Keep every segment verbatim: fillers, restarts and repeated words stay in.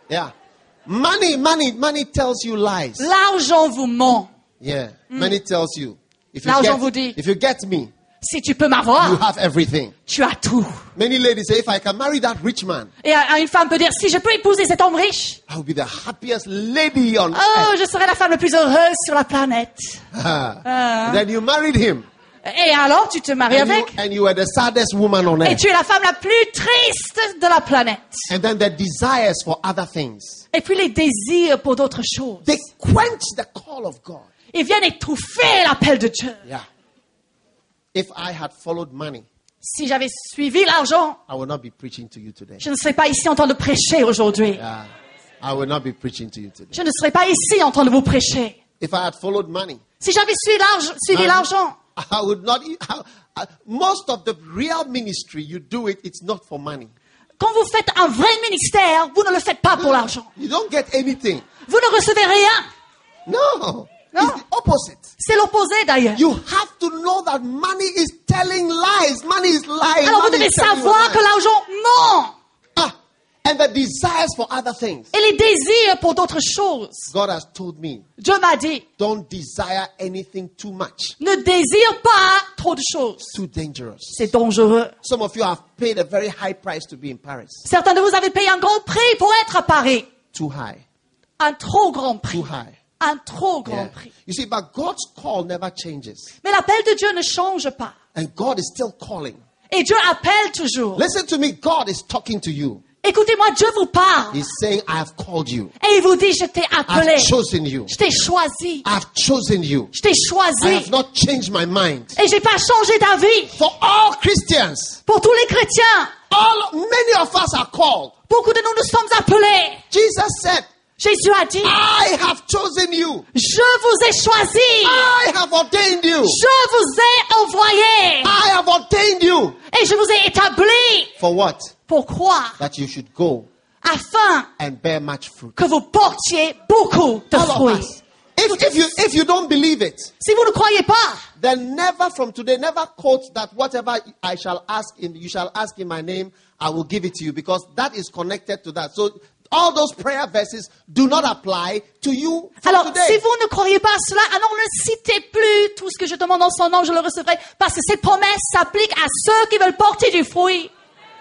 Yeah. Money, money, money tells you lies. L'argent vous ment. Yeah. Mm. Money tells you. If you L'argent get, vous dit. If you get me, si tu peux m'avoir, you have everything. Tu as tout. Many ladies say, if I can marry that rich man, et une femme peut dire, si je peux épouser cet homme riche, I will be the happiest lady on oh, earth. je serai la femme la plus heureuse sur la planète. uh. Then you married him. Et alors, tu te maries and avec. You, and you were the saddest woman on earth. Et tu es la femme la plus triste de la planète. And then the desires for other things. Et puis les désirs pour d'autres choses. They quench the call of God. Ils viennent étouffer l'appel de Dieu. Yeah. If I had followed money, si j'avais suivi l'argent, I would not be preaching to you today. Je ne serais pas ici en train de prêcher aujourd'hui. Yeah. I would not be preaching to you today. Je ne serais pas ici en train de vous prêcher. If I had followed money, si j'avais suivi l'argent, suivi l'argent, I would not. I, most of the real ministry you do it, it's not for money. Quand vous faites un vrai ministère, vous ne le faites pas pour l'argent. You don't get anything. Vous ne recevez rien. No. Non. It's the opposite. C'est l'opposé d'ailleurs. You have to know that money is telling lies. Money is lying. Alors money vous devez savoir que l'argent ment. Ah, and the desires for other things. Et les désirs pour d'autres choses. God has told me. Dieu m'a dit. Don't desire anything too much. Ne désire pas trop de choses. Too dangerous. C'est dangereux. Some of you have paid a very high price to be in Paris. Certains de vous avez payé un grand prix pour être à Paris. Too high. Un trop grand prix. Too high. Un trop grand yeah. prix. You see, but God's call never changes. Mais l'appel de Dieu ne change pas. And God is still calling. Et Dieu appelle toujours. Listen to me, God is talking to you. Écoutez-moi, Dieu vous parle. He's saying, I have called you. Et il vous dit, je t'ai appelé. I've chosen you. Je t'ai choisi. I've chosen you. Je t'ai choisi. I have not changed my mind. Et j'ai pas changé d'avis. For all Christians. Pour tous les chrétiens. All, many of us are called. Beaucoup de nous nous sommes appelés. Jesus said, Jésus a dit, I have chosen you. Je vous ai choisi. I have ordained you. Je vous ai envoyé. I have ordained you. Et je vous ai établi. For what? Pourquoi? That you should go. Afin and bear much fruit. Que vous portiez beaucoup de All fruits. If, if you if you don't believe it, si vous ne croyez pas, then never from today, never quote that whatever I shall ask in you shall ask in my name, I will give it to you, because that is connected to that. So all those prayer verses do not apply to you from alors, today. si vous ne croyez pas à cela, alors ne citez plus tout ce que je demande en son nom, je le recevrai, parce que cette promesse s'applique à ceux qui veulent porter du fruit.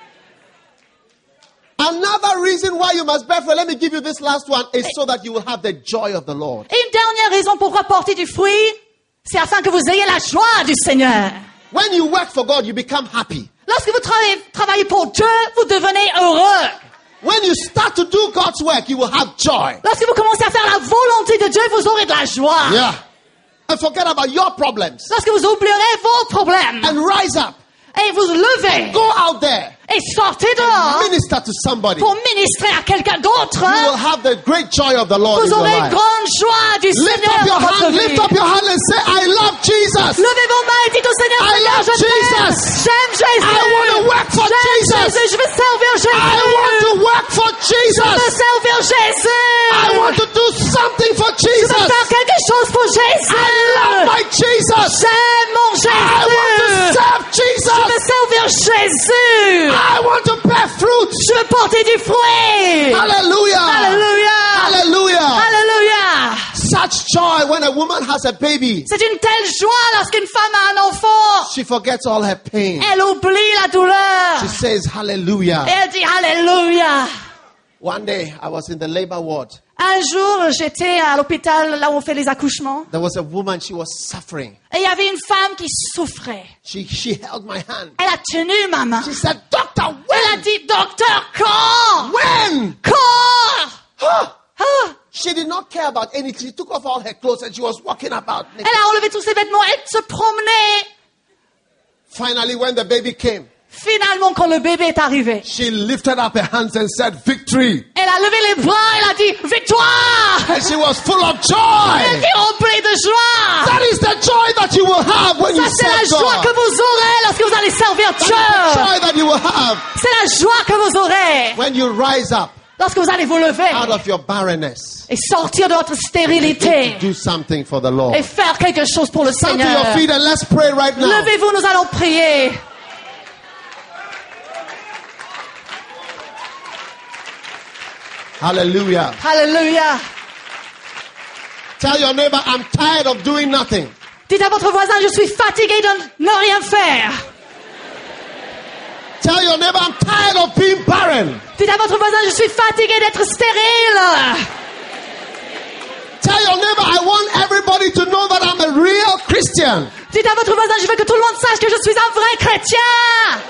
Another reason why you must bear fruit, let me give you this last one, is so that you will have the joy of the Lord. Et une dernière raison pourquoi porter du fruit, c'est afin que vous ayez la joie du Seigneur. When you work for God, you become happy. Lorsque vous travaillez, travaillez pour Dieu, vous devenez heureux. When you start to do God's work, you will have joy. Lorsque vous commencez à faire la volonté de Dieu, vous aurez de la joie. Yeah. And forget about your problems. Lorsque vous oublierez vos problèmes. And rise up. Et vous levez. Go out there. Et sortez dehors. Minister to somebody. Pour ministrer à quelqu'un d'autre. You will have the great joy of the Lord. Vous in aurez your une life. grande joie du lift Seigneur up your dans votre hand, vie. Lift up your hand and say, I love Jesus. Levez vos mains et dites au Seigneur, I Seigneur, love je t'aime. Jesus. J'aime Jésus. I want to work for J'aime Jesus. Jésus. Je veux servir Jésus. I want to work for Je veux Jesus. servir Jésus. I want to do something for Je veux Jesus. faire quelque chose pour Jésus. I love my Jesus. J'aime mon Jésus. I want to serve Je Jesus. veux servir Jésus. I want to bear fruit. Je veux porter du fruit. Hallelujah. Hallelujah. Hallelujah. Hallelujah. Such joy when a woman has a baby. C'est une telle joie lorsqu'une femme a un enfant. She forgets all her pain. Elle oublie la douleur. She says hallelujah. Et elle dit Alléluia. One day I was in the labor ward. Un jour, j'étais à l'hôpital là où on fait les accouchements. There was a woman, she was suffering. Et il y avait une femme qui souffrait. She she held my hand. Elle a tenu ma main. She said, Doctor, Elle a when? dit, docteur, quand? When? Quand? Huh? Ah. She did not care about anything. She took off all her clothes and she was walking about. Elle a enlevé tous ses vêtements. Elle se promenait. Finally, when the baby came, Finalement, quand le bébé est arrivé, she lifted up her hands and said, victory. elle a levé les bras. Elle a dit, victoire! And she was full of Elle joy. était remplie de joie. That is the joy that you will have when Ça, you c'est la serve joie God. que vous aurez lorsque vous allez servir That is the Dieu. joy that you will have C'est la joie que vous aurez when you rise up lorsque vous allez vous lever out of your barrenness. et sortir de votre You stérilité need to do something for the Lord. et faire quelque chose pour le Stand to Seigneur. your feet and let's pray right now. Levez-vous, nous allons prier. Hallelujah. Alléluia. Tell your neighbor, I'm tired of doing nothing. Dites à votre voisin, je suis fatigué de ne rien faire. Tell your neighbor, I'm tired of being barren. Dites à votre voisin, je suis fatigué d'être stérile. Tell your neighbor, I want everybody to know that I'm a real Christian. Dites à votre voisin, je veux que tout le monde sache que je suis un vrai chrétien.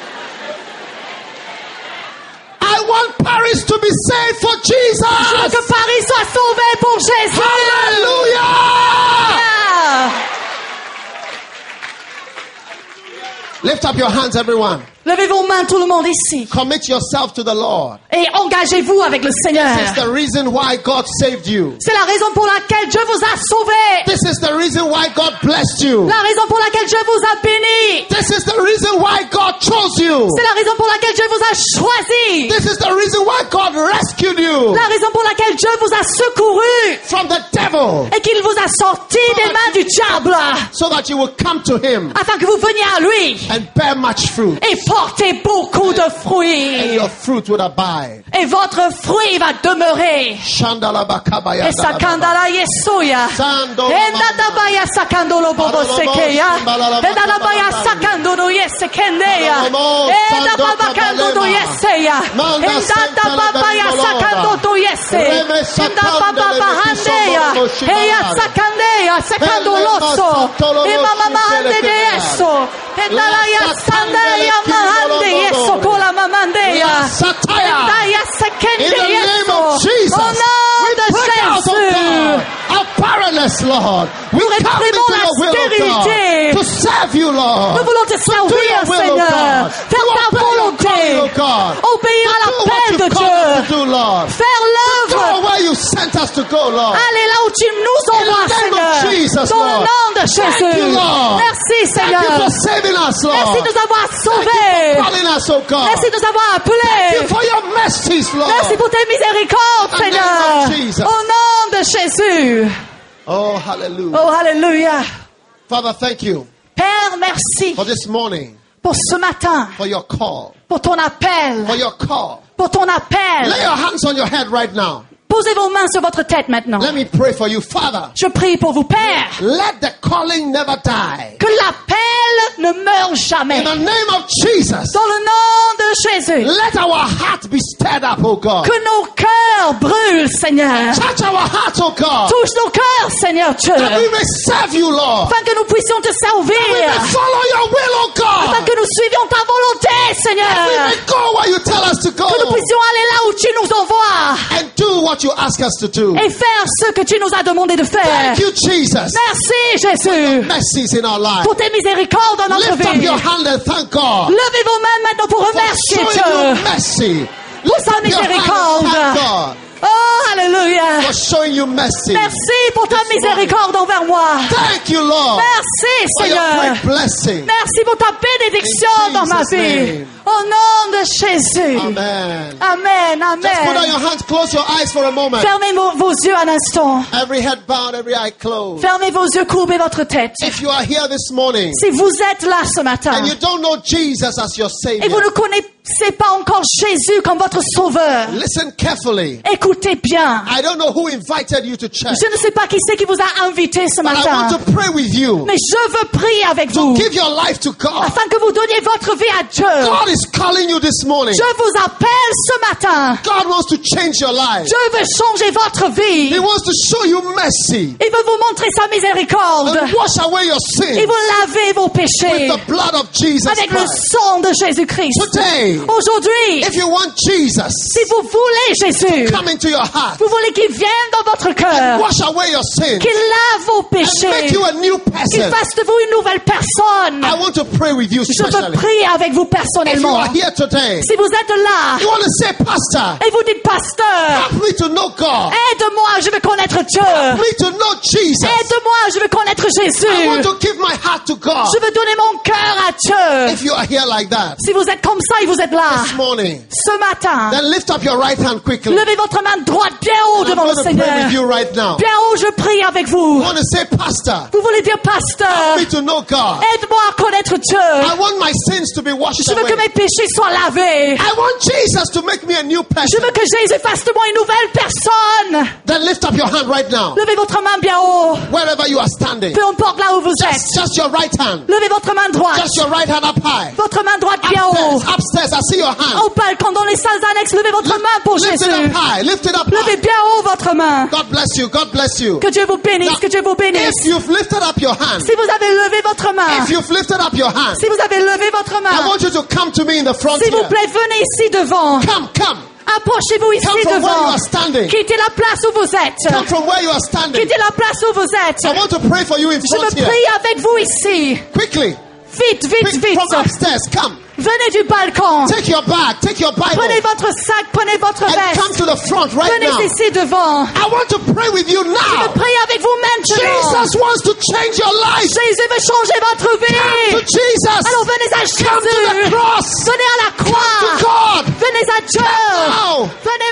I want Paris to be saved for Je veux Jesus. que Paris soit sauvé pour Jésus. Hallelujah. Ah. Lift up your hands, everyone. Levez vos mains, tout le monde ici. Commit yourself to the Lord. Et engagez-vous avec le Seigneur. This is the reason why God saved you. C'est la raison pour laquelle Dieu vous a sauvé. This is the reason why God blessed you. La raison pour laquelle Dieu vous a béni. This is the reason why God chose you. C'est la raison pour laquelle Dieu vous a choisi. This is the reason why God rescued you La raison pour laquelle Dieu vous a secouru. from the devil, Et qu'il vous a sorti des mains du diable. so that you will come to Him Afin que vous veniez à lui. and bear much fruit, Et porter beaucoup de and fruits. your fruit would abide. Et votre fruit va demeurer. Shandalabakabaya Et sakandala yesoya. Sando Endadabaya sakandolo bobo sekeya. Endadabaya sakandolo yesekendeya. Endababakandolo yeseya. Endadababaya sakandolo yese. Endababahandeya. Eya sakandeya sekandoloso. Emamamahande de yeso. Endalaya sandeya mahande yeso kola mamandeya. Satire. Endaya In sekende the name yeso. of Jesus, Au nom we de break out, oh Jésus. God, our barrenness, Lord. We Nous come into réprimons la your will, oh stérilité. God, to serve you, Lord. Nous voulons te Do servir, your will, oh Seigneur. God. Faire To ta obey your volonté. calling, oh God. Obéir à Do what l'appel you de called us Dieu. to do, Lord. Faire Go l'œuvre. where you sent us to go, Lord. Allez là où tu nous envoies, In the name of Seigneur. Jesus, Dans le Lord. nom de Thank Jésus. you, Lord. Merci, Thank you Seigneur. for saving us, Lord. Merci de nous avoir Thank you sauvés. for calling us, oh God. Merci de nous avoir Thank you appelés. for your mercies, Lord. Merci pour tes miséricordes, In the name Seigneur. of Jesus. Au nom de Jésus. Oh, hallelujah. Oh, alléluia. Father, thank you Père, merci for this morning, pour ce matin, for your call, pour ton appel, for your call. pour ton appel. Lay your hands on your head right now. Posez vos mains sur votre tête maintenant. Let me pray for you, Father. Je prie pour vous, Père, Let the calling never die. que l'appel ne meure jamais. In the name of Jesus, Dans le nom de Jésus, let our heart be stirred up, oh God. que nos cœurs brûlent, Seigneur. Touch our hearts, oh God, Touche nos cœurs, Seigneur Dieu, that we may serve you, Lord. afin que nous puissions te We servir, may follow your will, oh afin God. que nous suivions ta volonté, We Seigneur, may go where you tell us to go que nous puissions aller là où tu nous envoies and do what you ask us to do. et faire ce que tu nous as demandé de faire. Thank you, Jesus. Merci, Jésus, Mercies in our lives. pour tes miséricordes dans notre Lift up vie. your hand and thank God Levez vos mains maintenant pour for remercier showing Dieu. you mercy. Pour sa Lift your hand and miséricorde. thank God Oh, alléluia. for showing you mercy. Merci pour ta miséricorde envers moi. Thank you, Lord, Merci, for your Seigneur. great blessing. Merci pour ta bénédiction In dans ma Jesus' vie. name. Au nom de Jésus. Amen. Amen, Just put down amen. your hands, close your eyes for a moment. Fermez vos, vos yeux un instant. Every head bowed, every eye closed. Fermez vos yeux, courbez votre tête. If you are here this morning Si vous êtes là ce matin and you don't know Jesus as your et vous Savior, ne connaissez pas encore Jésus comme votre sauveur, listen carefully. écoutez bien. I don't know who invited you to church, Je ne sais pas qui c'est qui vous a invité ce but I matin, want to pray with you. mais je veux prier avec vous Give your life to God. afin que vous donniez votre vie à Dieu. God is calling you this morning. Je vous appelle ce matin. God wants to change your life. Dieu veut changer votre vie. He wants to show you mercy Il veut vous montrer sa miséricorde. and wash away your Il sin veut laver vos with péchés the blood of Jesus avec le Christ. sang de Jésus-Christ. Today, Aujourd'hui, if you want Jesus, si vous voulez Jésus, come into your heart, vous voulez qu'il vienne dans votre cœur, wash away your sin, qu'il lave vos and make péchés, you a new qu'il person. fasse de vous une nouvelle personne. I want to pray with you Je veux specially. prier avec vous If you personnellement. are here today, Si vous êtes là you want to say, Pastor, et vous dites, pasteur, help me to know God. aide-moi, je veux connaître Dieu. Help me to know Jesus. Aide-moi, je veux connaître I Jésus. want to give my heart to God. Je veux donner mon cœur à Dieu. If you are here like that Si vous êtes comme ça et vous êtes là, this morning, morning, ce matin, then lift up your right hand quickly. levez votre main droite bien haut I'm devant le going to pray Seigneur. with you right now. Bien haut, je prie avec vous. I want to say, Pastor, Vous voulez dire, pasteur, help me to know God. aide-moi à connaître Dieu. I want my sins to be washed Je veux que away. mes péchés soient lavés. I want Jesus to make me a new Je person. veux que Jésus fasse de moi une nouvelle personne. Then lift up your hand right now, Levez votre main bien haut. wherever you are standing. Peu importe là où vous êtes. Just, just your right hand. Levez votre main droite. Just your right hand up high. Votre main droite bien haut. Upstairs, upstairs, I see your hand. Au balcon, dans les salles annexes, levez votre main pour Lift it Jésus. up high. Lift it up Levez high. bien haut votre main. God bless you. God bless you. Que Dieu vous bénisse, que Dieu vous bénisse. If you've lifted up your hand, Si vous avez levé votre main, if you've lifted up your hand, si vous avez levé votre I main, want you to come to me in the front s'il vous here. plaît, venez ici devant. Come, come. Approchez-vous ici Come from where you devant. are standing. Quittez la place où vous êtes. Come from where you are standing. Quittez la place où vous êtes. I want to pray for you in Je front veux here. prier avec vous ici. Quickly. Vite, vite, Quick, vite. from upstairs, come. Venez du balcon. Take your bag. Take your Bible. Prenez votre sac, prenez votre And come veste. to the front right Venez now. ici devant. I want to pray with you Je veux now. prier avec vous maintenant. Jesus wants to change your life. Jésus veut changer votre Come to vie. Jesus. Alors venez à Come to the Jésus. cross. Venez à la To croix. God. Venez à Dieu. Now. Venez